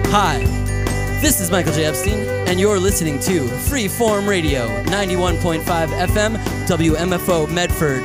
Hi, this is Michael J. Epstein, and you're listening to Freeform Radio, 91.5 FM, WMFO Medford.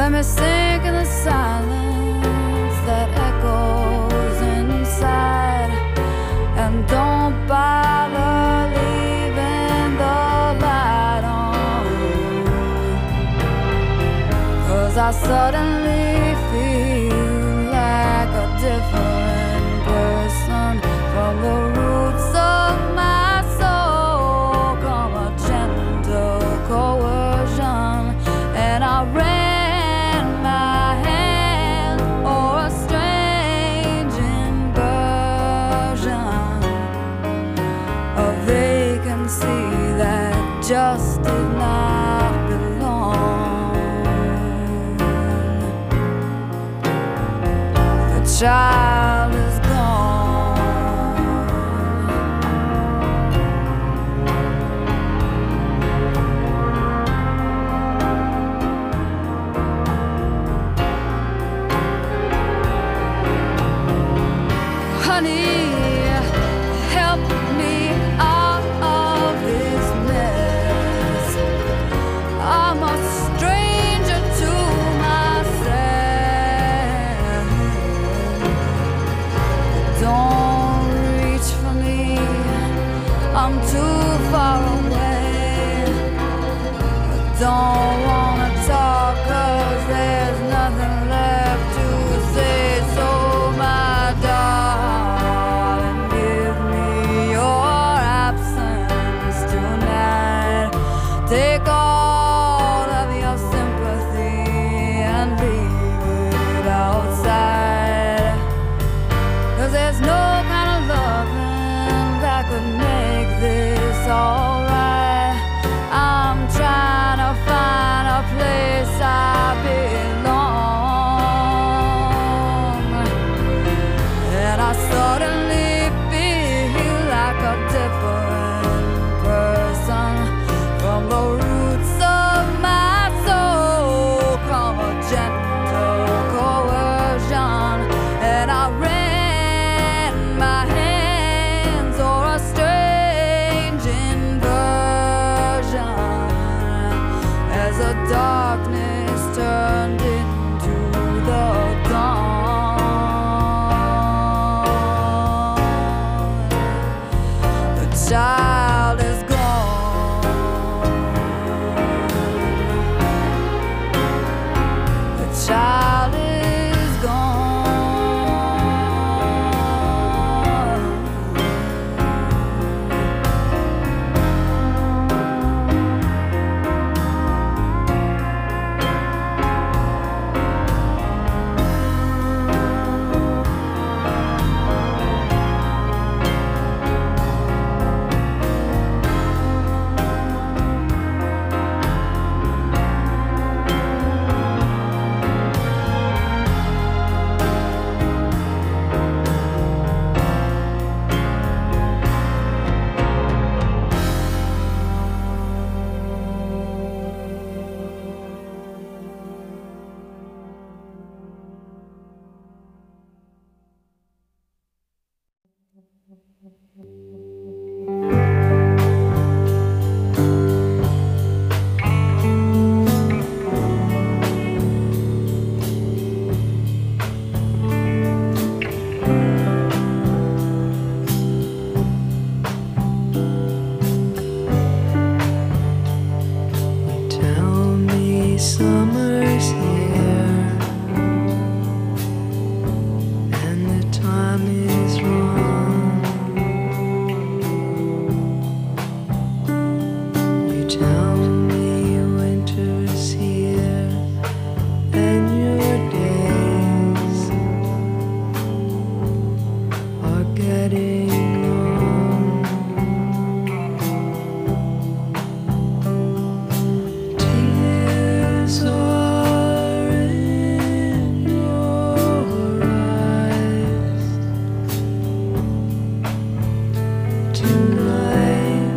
Let me sink in the silence that echoes inside, and don't bother leaving the light on, 'cause I suddenly feel like a different person from the roots of my soul. Come a gentle coercion, and I ran my hand o'er a strange inversion, a vacancy that just did not belong. The child is honey, help me out of this mess. I'm a stranger to myself. Don't reach for me, I'm too far away. Don't wanna talk 'cause there's nothing left to say. So my darling, give me your absence tonight. Take all of your sympathy and leave it outside, 'cause there's no kind of loving that could make this alright. I'm trying to find a place I belong, and I suddenly feel like a different person from the roots of my soul. Come a gentle coercion, and I ran my hands o'er a strange inversion, as the darkness turned into the dawn. The child is gone. The child is gone. Tell me summer's here, and the time is wrong. You tell me winter's here, and your days are getting long. Tears are in your eyes tonight.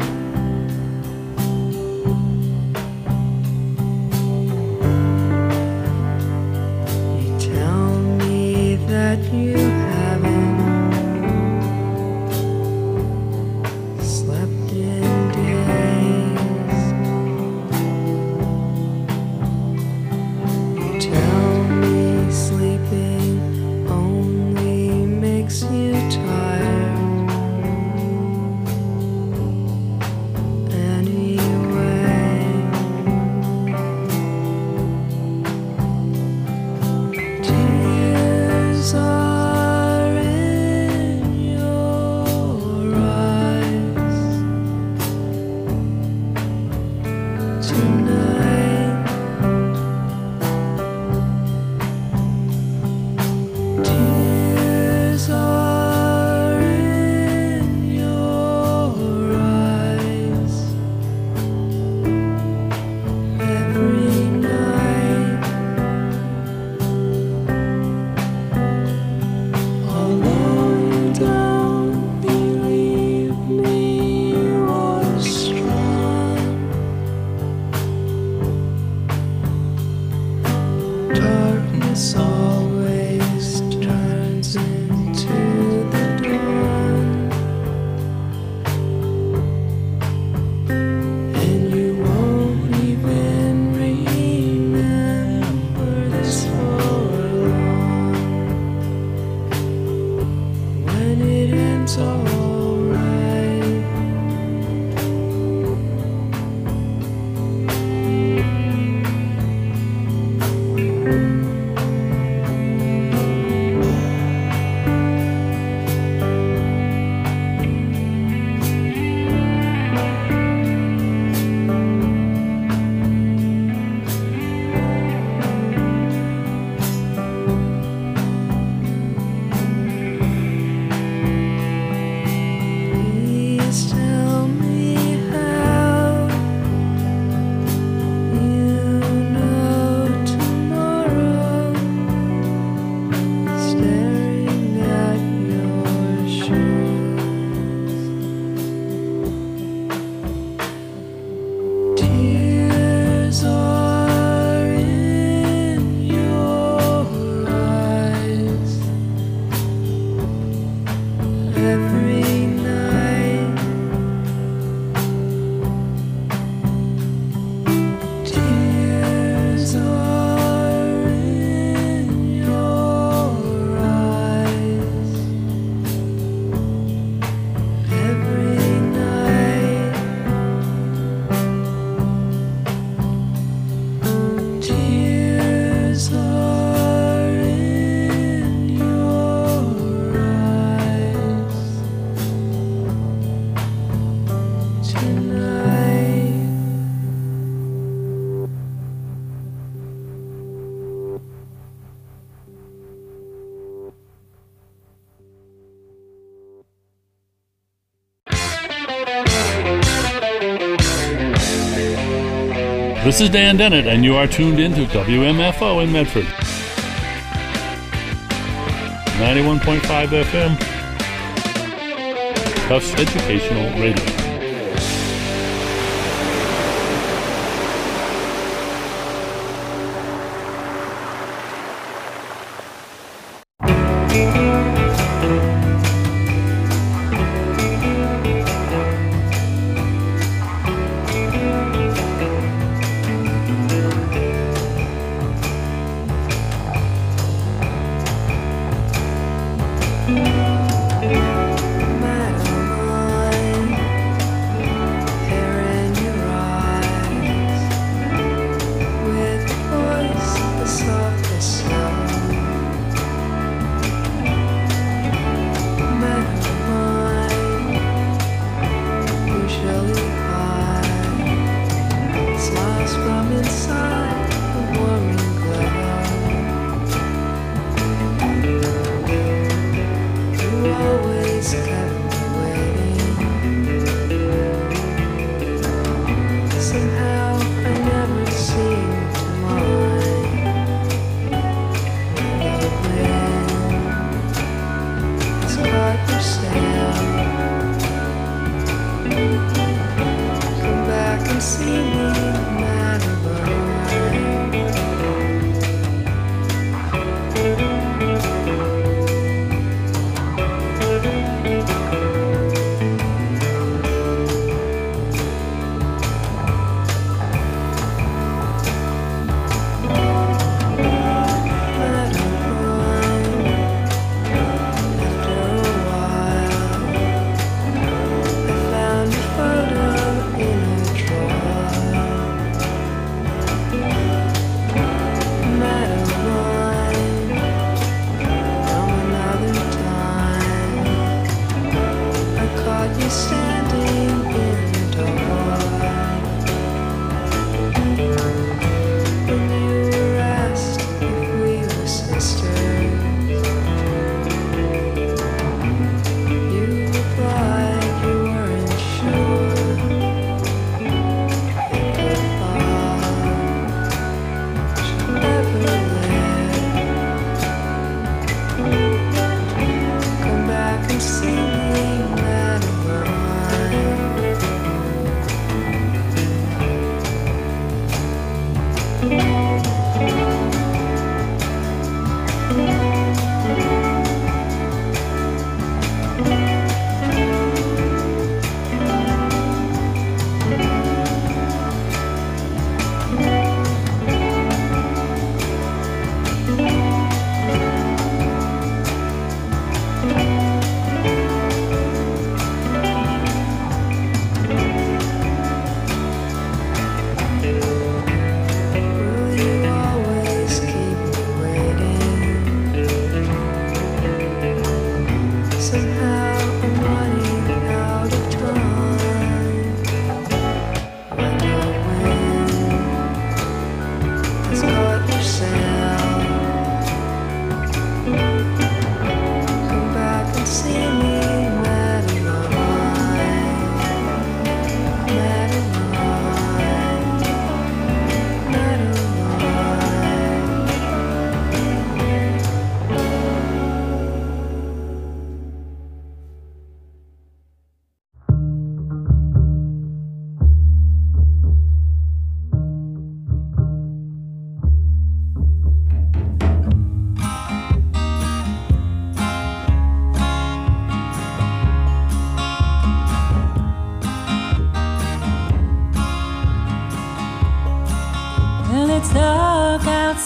You tell me that you haven't slept in days. You This is Dan Dennett, and you are tuned in to WMFO in Medford. 91.5 FM, Tufts Educational Radio.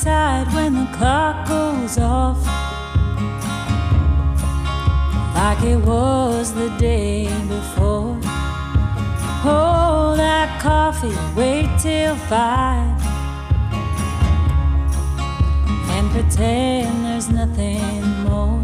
inside when the clock goes off, like it was the day before. Hold that coffee, wait till 5, and pretend there's nothing more.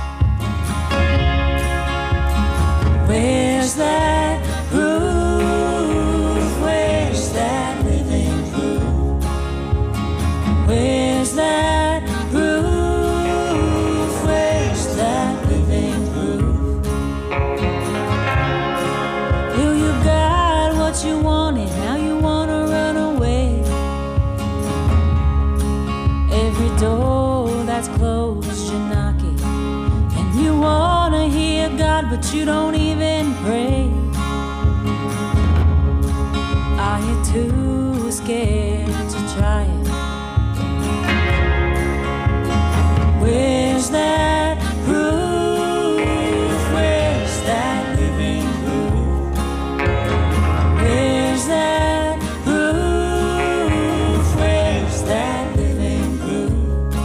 Where's that groove? Where's that living groove? Where's that groove? Where's that living groove? You got what you wanted, now you wanna run away. Every door that's closed you're knocking, and you wanna hear God but you don't even pray. Are you too scared to try it? Where's that groove? Where's that living groove? Where's that groove? Where's that living groove?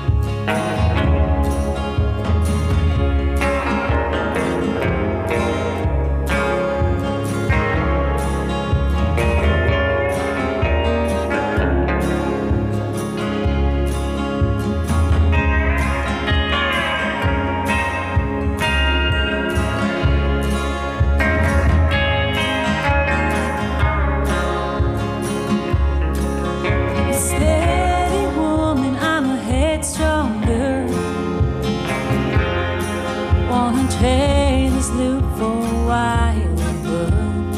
Steady woman, I'm a headstrong girl. Wanna trade this loop for a wild world.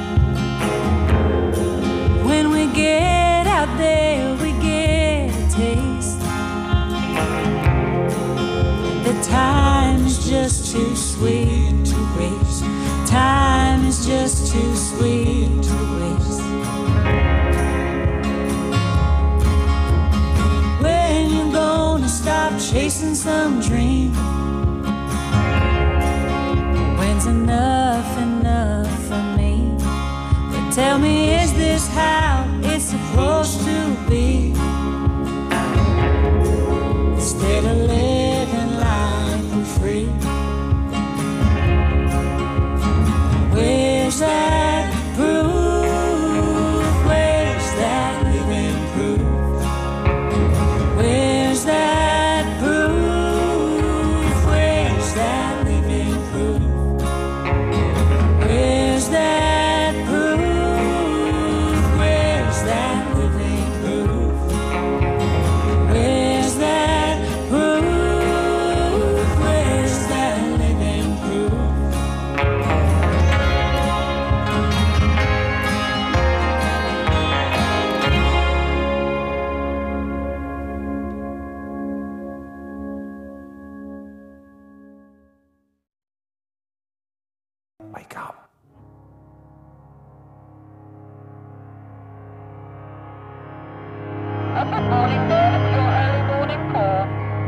When we get out there, we get a taste. The time is just too sweet to waste. Time is just too sweet to waste. When you gonna stop chasing some dream? When's enough for me? But tell me, is this how it's supposed to be? Instead of living life for free. Where's that groove? Where's that living groove? Where's that groove? Where's that living groove? Where's that groove? Where's that living groove? Where's that groove? Where's that living groove? Wake up. Good morning, sir. It's your early morning call.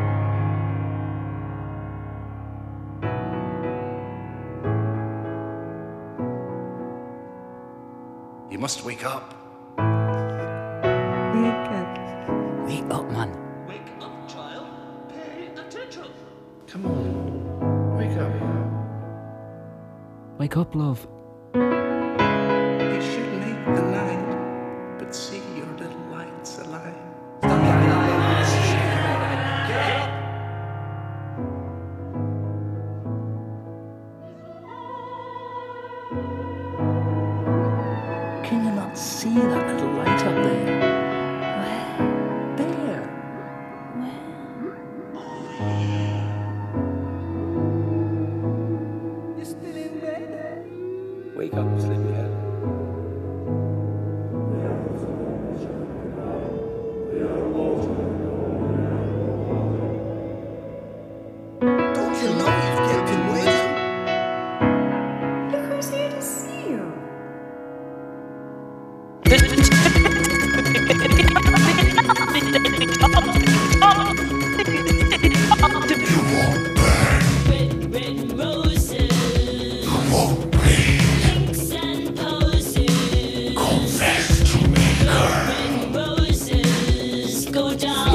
You must wake up. Wake up, man. Wake up, child. Pay attention. Come on. Wake up. Wake up, love. You should make the night, but see your little lights alive. Can you not see that little light up there? There. You still in bed? Wake up, sleepyhead. Don't you know you've kept him waiting? Look who's here to see you. Confess to me, girl. Go down.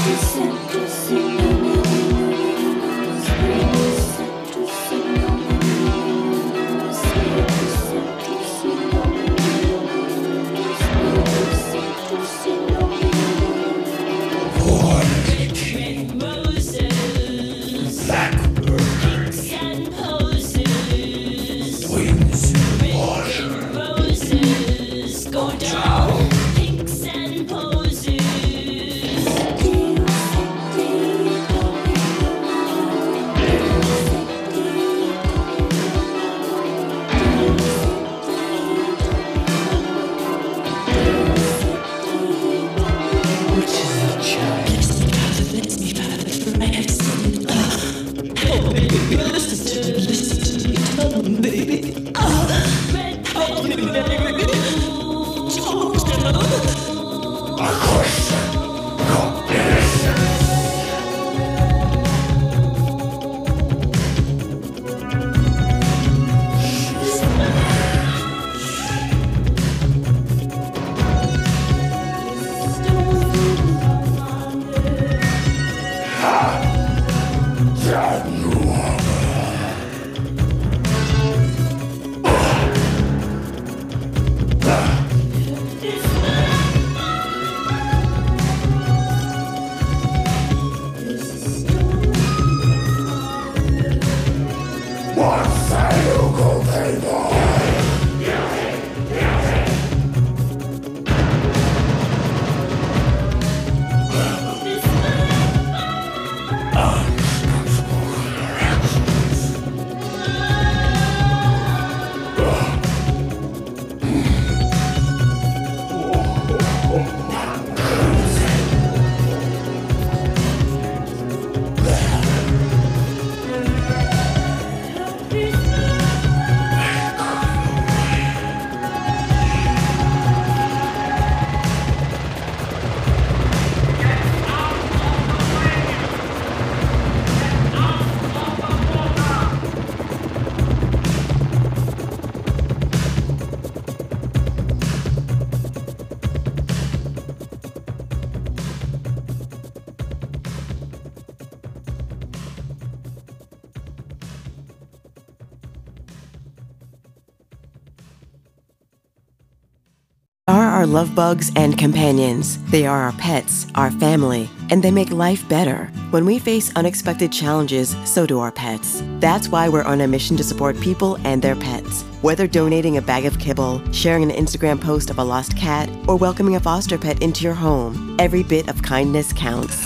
Our love bugs and companions. They are our pets, our family, and they make life better. When we face unexpected challenges, so do our pets. That's why we're on a mission to support people and their pets. Whether donating a bag of kibble, sharing an Instagram post of a lost cat, or welcoming a foster pet into your home, every bit of kindness counts.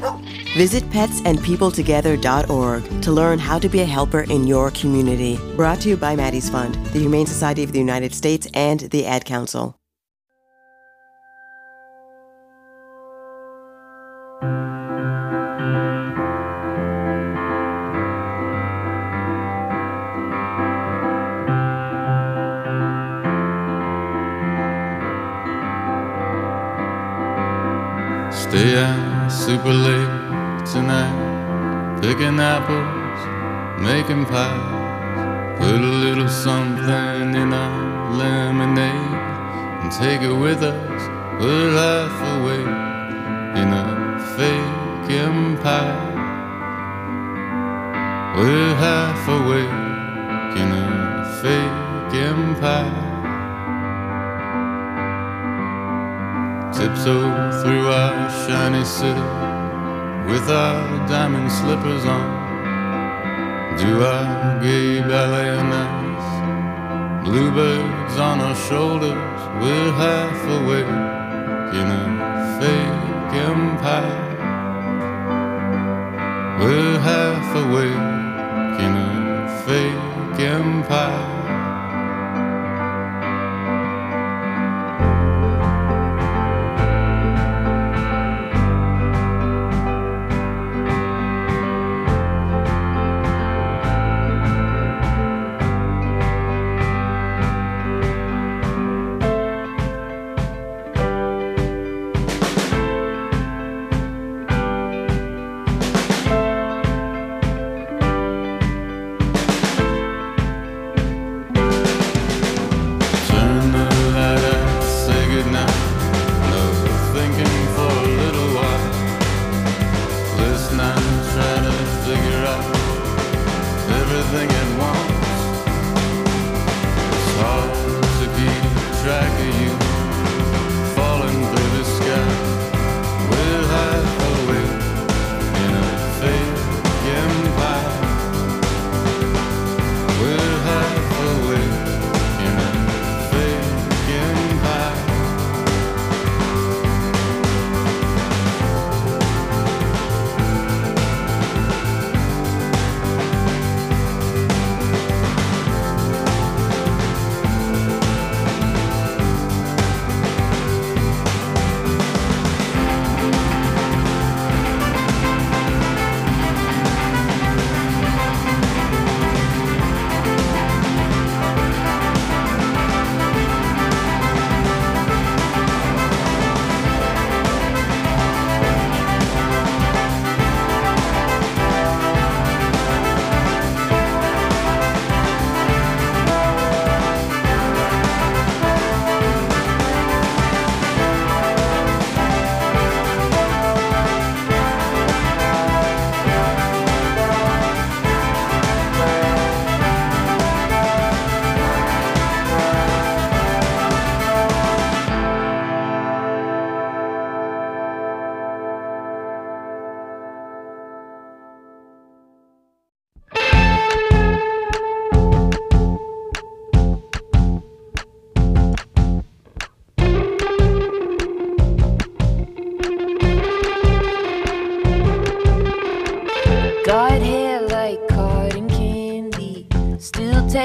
Visit petsandpeopletogether.org to learn how to be a helper in your community. Brought to you by Maddie's Fund, the Humane Society of the United States, and the Ad Council. Stay out super late tonight, picking apples, making pies. Put a little something in our lemonade and take it with us. Put half away in a fake empire. We're half awake in a fake empire. Tiptoe through our shiny city with our diamond slippers on. Do our gay ballet on ice. Bluebirds on our shoulders. We're half awake in a fake empire. We're half awake in a fake empire.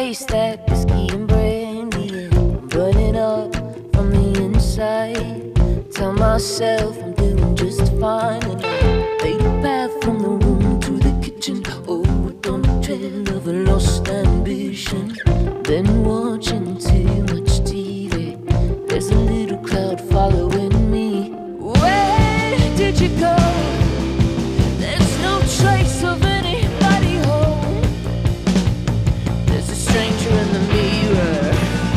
taste that whiskey and brandy, and I'm burning up from the inside. Tell myself I'm doing just fine, and I made a path from the room to the kitchen. Oh, on the trail of a lost ambition. Been watching too much TV. There's a little cloud following me. Where did you go? There's no trace of anybody home. There's a stranger in the mirror.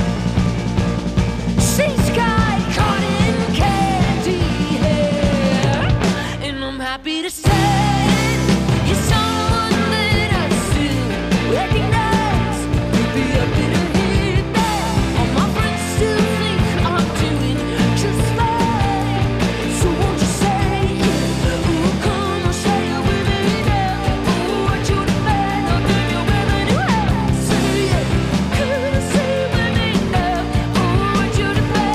See sky caught in candy hair, and I'm happy to say you're someone that I still recognize. You'd be happy to hear that. All my friends still think I'm doing just fine. So won't you say it? Ooh, come on, say it with me now. Ooh, aren't you the man? I'll do you with it. Say it, come on, say it with me now. Ooh, aren't you the man?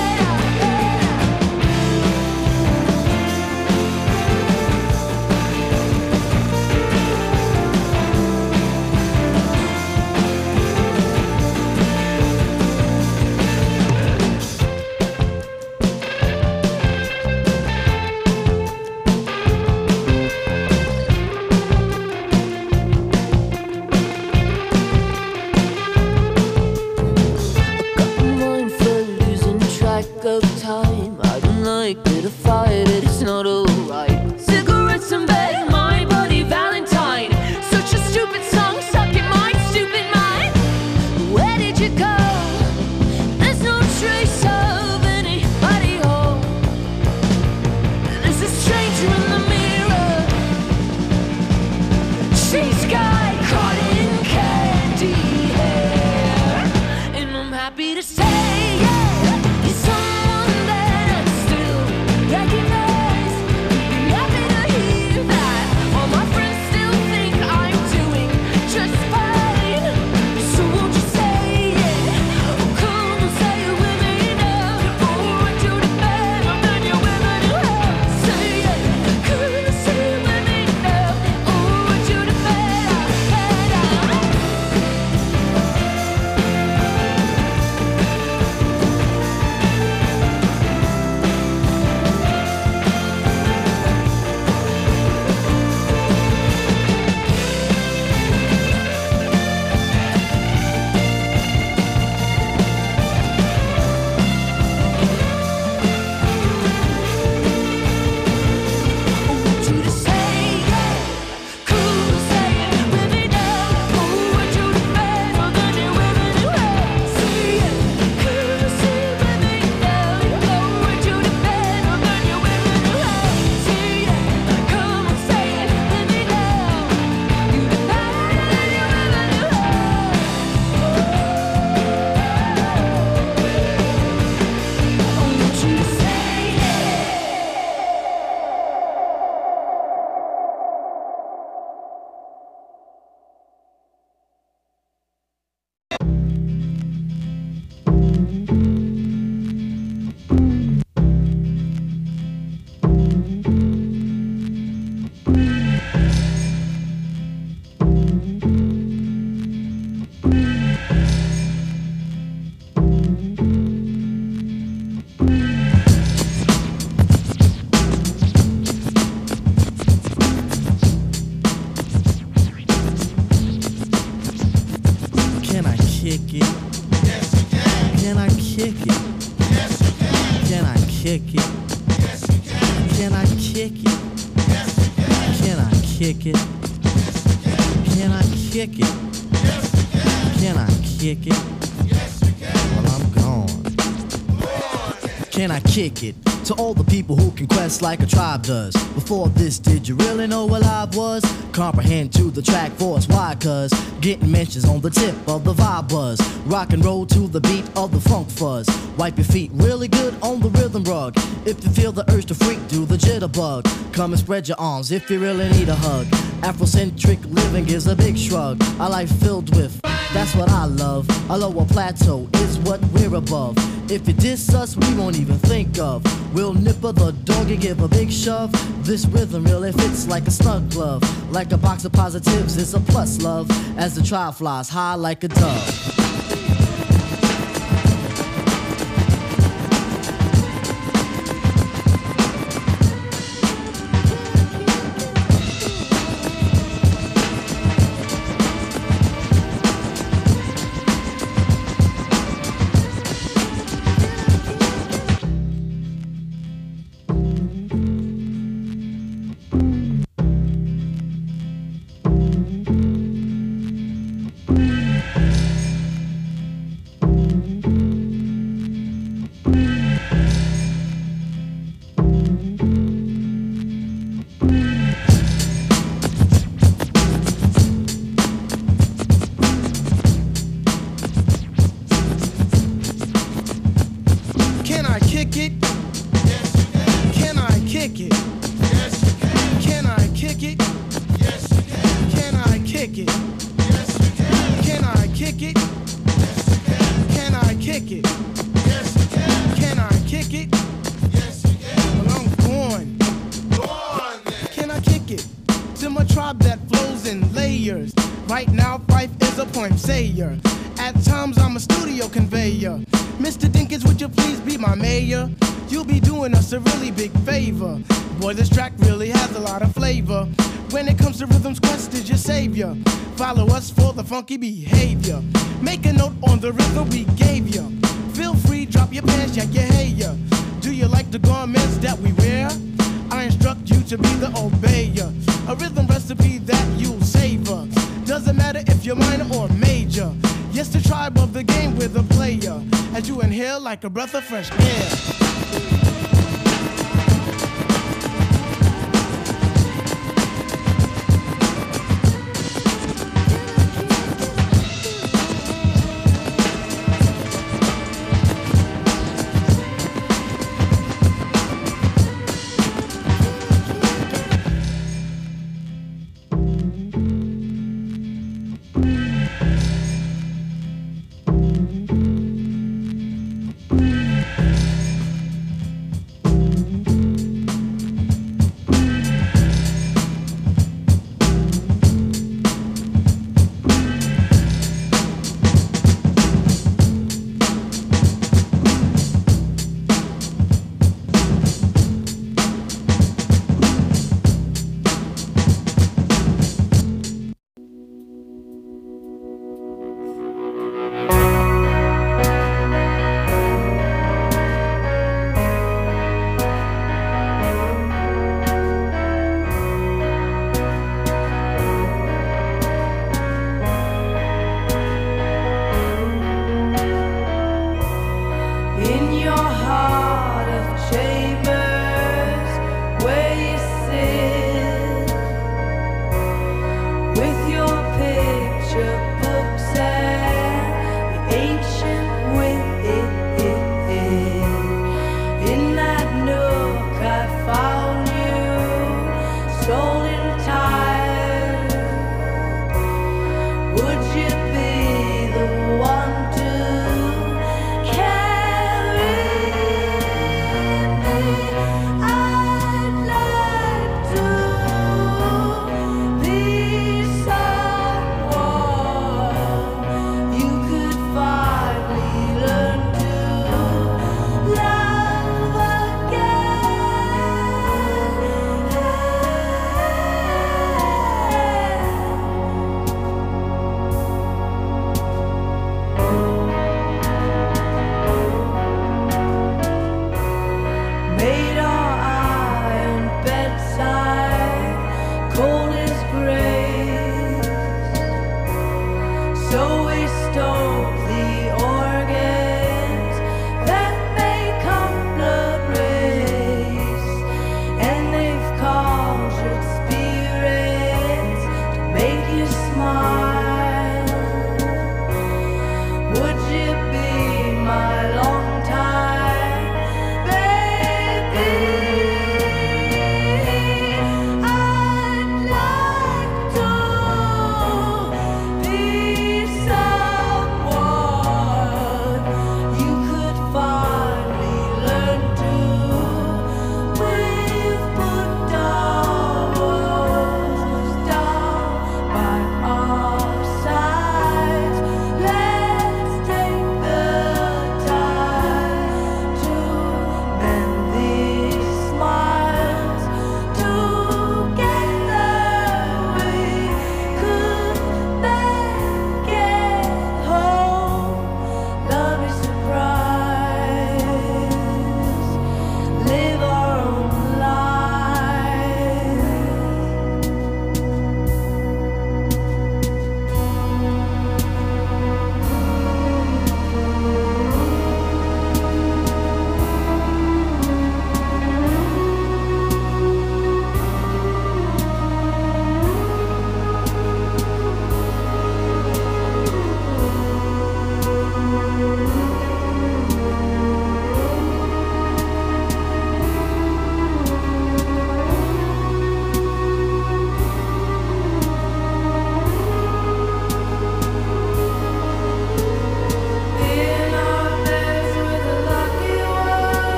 Mindful, losing track of time. I don't like it, I fight it, it's not alright. Cigarettes in bed, my bloody Valentine. Such a stupid song, stuck in my stupid mind. Where did you go? There's no trace of anybody home. There's a stranger in the mirror. She's sky caught in candy hair, and I'm happy to say, yeah, you're someone that I still recognize. Be happy to hear that. All my friends still think I'm doing just fine. So won't you say it? Oh, come on, say it with me now. Oh, aren't you the man? I'm done you with it. Say it, come on, say it with me now. Oh, aren't you the man? Can I kick it? Yes, you can. Can I kick it? Yes, you can. Can I kick it? Yes, you can. Can I kick it? Yes, you can. Can I kick it? Can I kick it? Yes, you can. Can I kick it? Yes, you can. Well, I'm gone. Can I kick it? To all the people who can quest like a tribe does. Before this, did you really know what live was? Comprehend to the track force, why? Cause getting mentions on the tip of the vibe buzz. Rock and roll to the beat of the funk fuzz. Wipe your feet really good on the rhythm rug. If you feel the urge to freak, do the jitterbug. Come and spread your arms if you really need a hug. Afrocentric living is a big shrug. A life filled with, that's what I love. A lower plateau is what we're above. If you diss us, we won't even think of. We'll nipper the dog and give a big shove. This rhythm really fits like a snug glove. Like a box of positives, it's a plus, love. As the trial flies high like a dove. Follow us for the funky behavior. Make a note on the rhythm we gave you. Feel free, drop your pants, yak your hair. Do you like the garments that we wear? I instruct you to be the obeyer. A rhythm recipe that you'll savor. Doesn't matter if you're minor or major. Yes, the tribe of the game with a player. As you inhale like a breath of fresh air.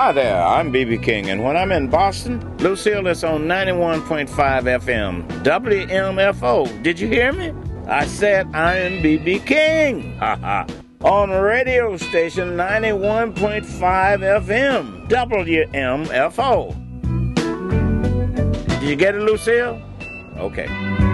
Hi there, I'm B.B. King, and when I'm in Boston, Lucille is on 91.5 FM, WMFO. Did you hear me? I said I am B.B. King. Ha ha. On radio station 91.5 FM, WMFO. Did you get it, Lucille? Okay.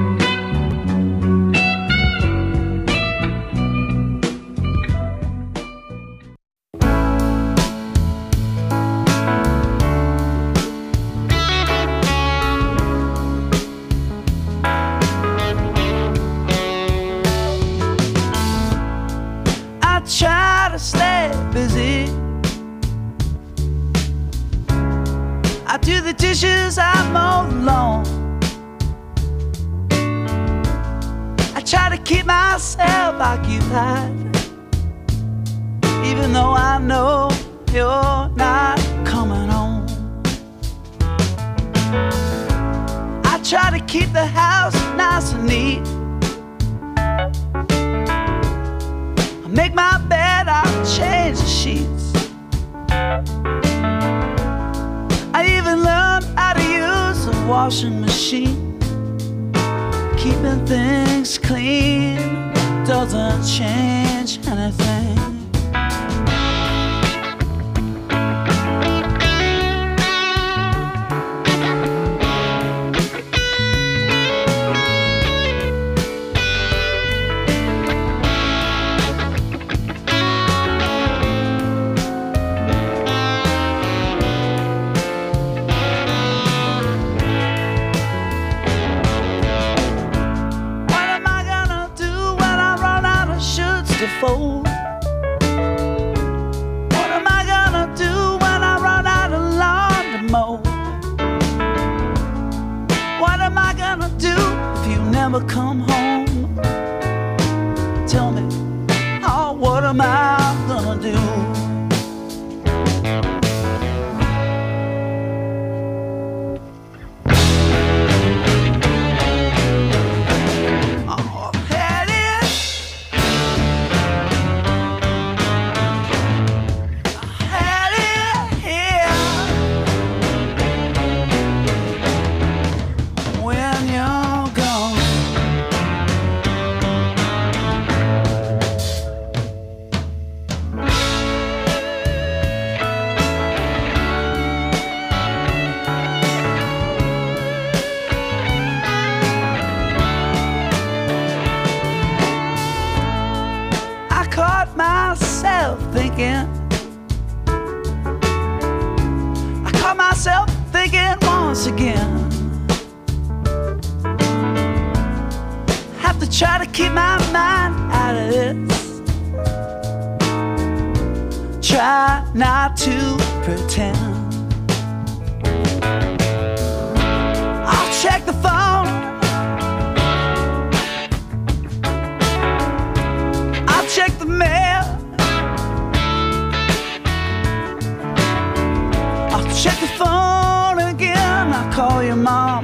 Try to stay busy. I do the dishes, I mow the lawn. I try to keep myself occupied, even though I know you're not coming home. I try to keep the house nice and neat. Make my bed, I'll change the sheets. I even learned how to use a washing machine. Keeping things clean doesn't change anything. Fold. What am I gonna do when I run out of lawn to mow? What am I gonna do if you never come home? Tell me, oh, what am I gonna do? I caught myself thinking once again. Have to try to keep my mind out of this. Try not to pretend. I'll check the phone. I'll check the mail. Check the phone again, I call your mom.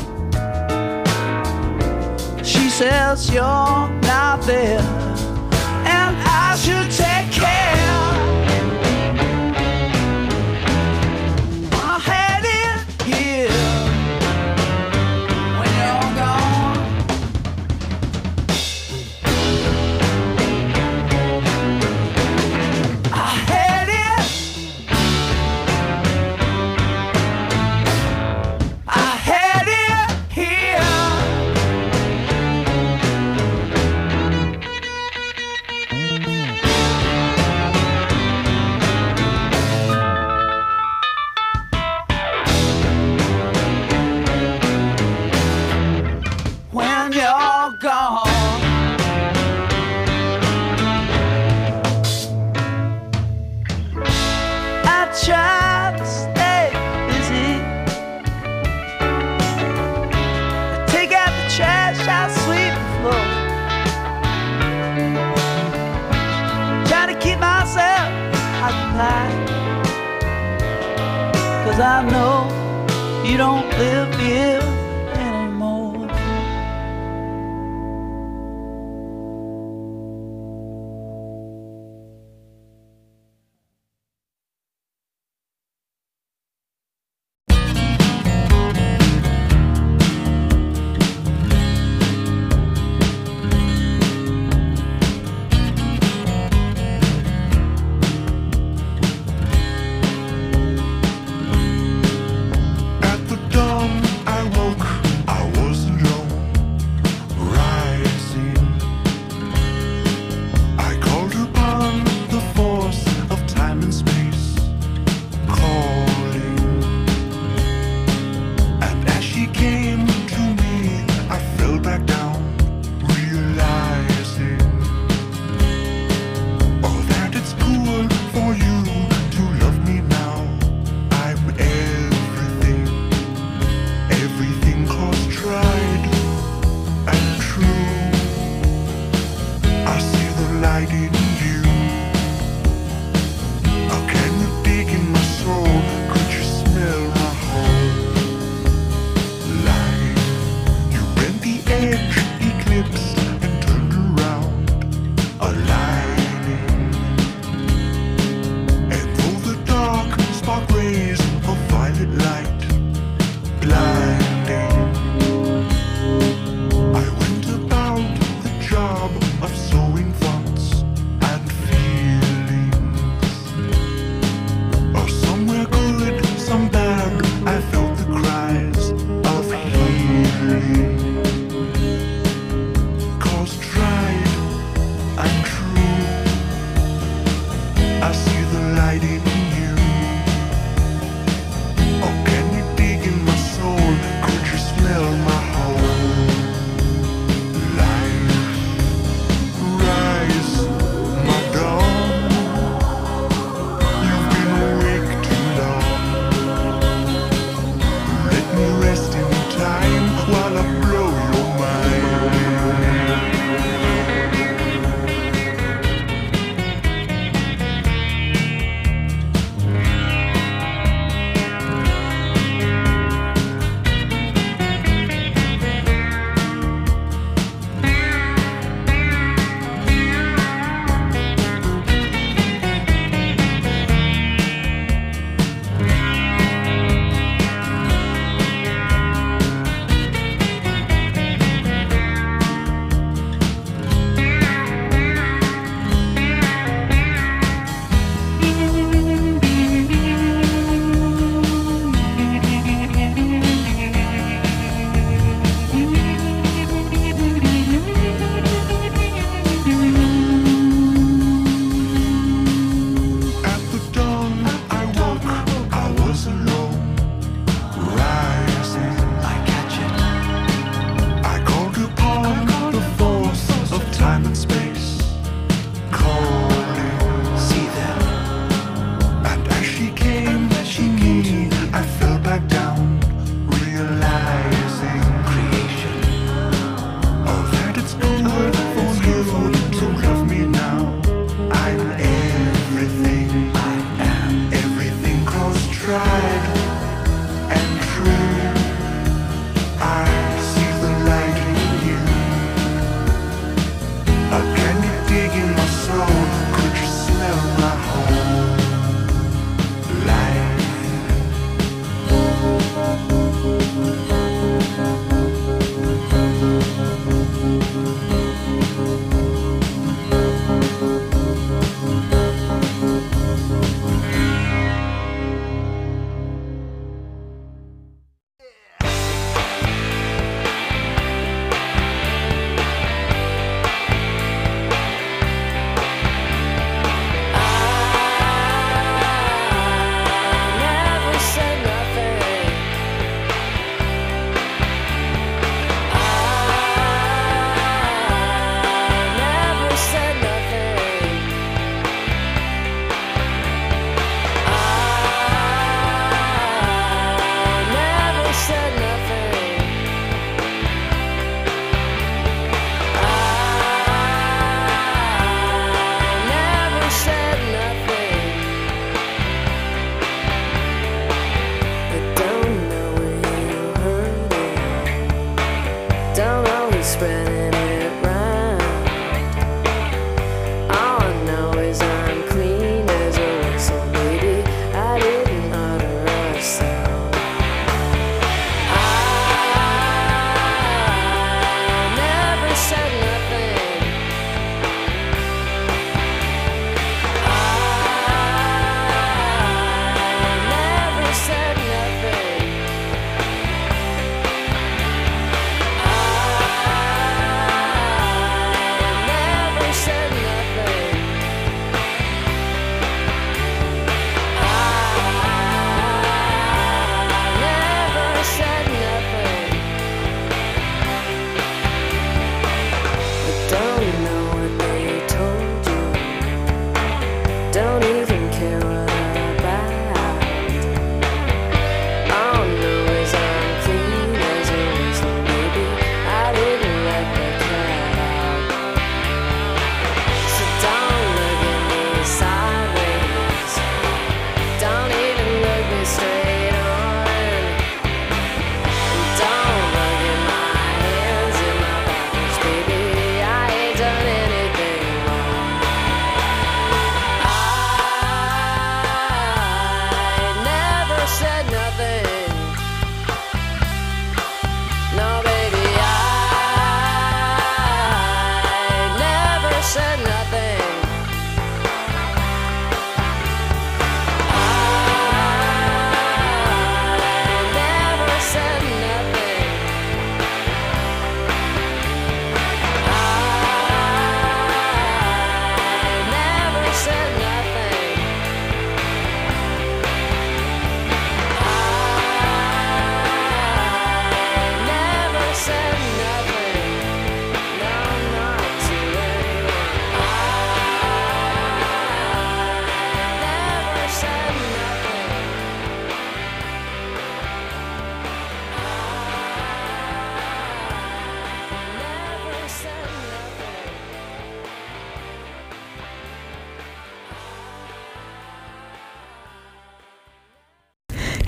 She says you're not there, and I should take care. I had it here when you're gone. I had it. When you're gone, I try to stay busy. I take out the trash, I sweep the floor. Try to keep myself occupied, 'cause I know you don't live here.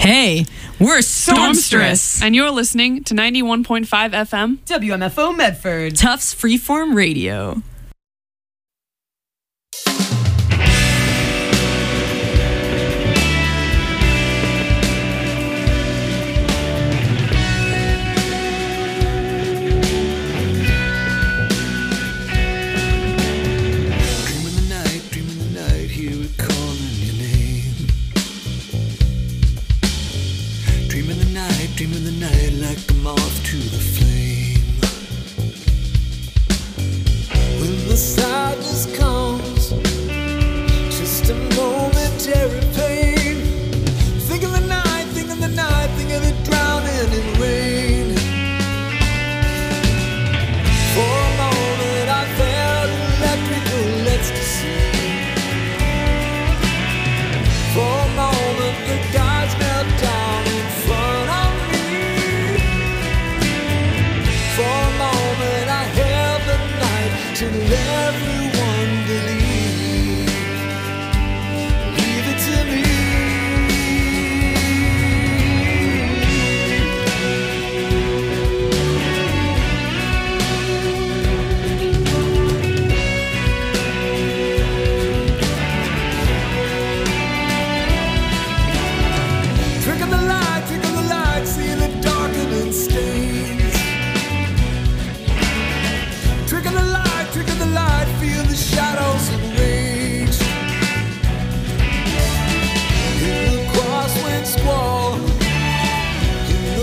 Hey, we're Stormstress. And you're listening to 91.5 FM WMFO Medford. Tufts Freeform Radio. Dream in the night like a moth to the